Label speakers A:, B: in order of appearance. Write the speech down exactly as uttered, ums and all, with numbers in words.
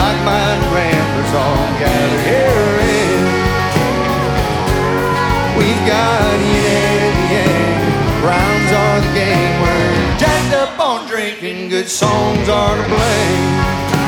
A: like-minded ramblers all gather here in. We've got yin and yang, rounds are the game. We're jacked up on drinking, good songs are to blame.